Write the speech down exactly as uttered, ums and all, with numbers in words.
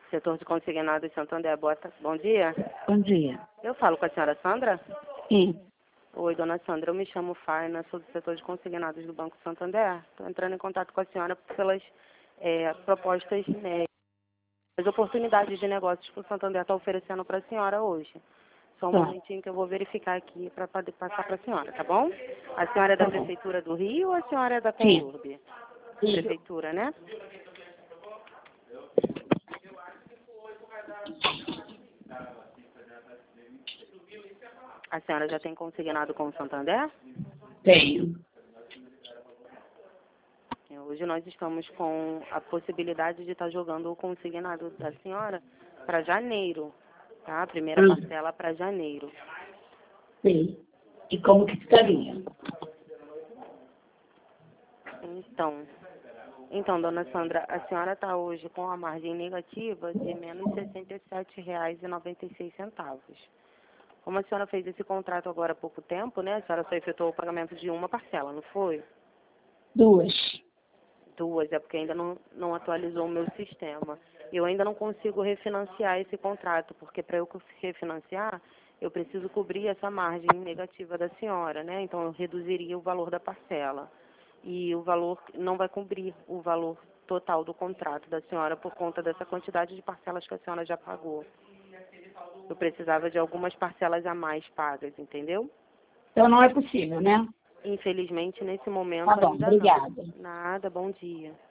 Setor de consignados Santander, boa ta- bom dia. Bom dia. Eu falo com a senhora Sandra? Sim. Oi, dona Sandra, eu me chamo Faina, sou do setor de consignados do Banco Santander. Estou entrando em contato com a senhora pelas é, propostas, né, as oportunidades de negócios que o Santander está oferecendo para a senhora hoje. Só um Tá. momentinho que eu vou verificar aqui para poder passar para a senhora, tá bom? A senhora é da Tá bom. Prefeitura do Rio ou a senhora é da Sim. Conurb? Sim. Prefeitura, né? A senhora já tem consignado com o Santander? Tenho. Hoje nós estamos com a possibilidade de estar jogando o consignado da senhora para janeiro, tá? A primeira Hum. parcela para janeiro. Sim. E como que ficaria? Então, então, dona Sandra, a senhora está hoje com a margem negativa de menos sessenta e sete reais e noventa e seis centavos. Como a senhora fez esse contrato agora há pouco tempo, né? A senhora só efetuou o pagamento de uma parcela, não foi? Duas. Duas, é porque ainda não, não atualizou o meu sistema. Eu ainda não consigo refinanciar esse contrato, porque para eu refinanciar, eu preciso cobrir essa margem negativa da senhora, né? Então, eu reduziria o valor da parcela. E o valor não vai cobrir o valor total do contrato da senhora por conta dessa quantidade de parcelas que a senhora já pagou. Eu precisava de algumas parcelas a mais pagas, entendeu? Então não é possível, né? Infelizmente, nesse momento, Tá bom, ainda não. obrigada. Nada, bom dia.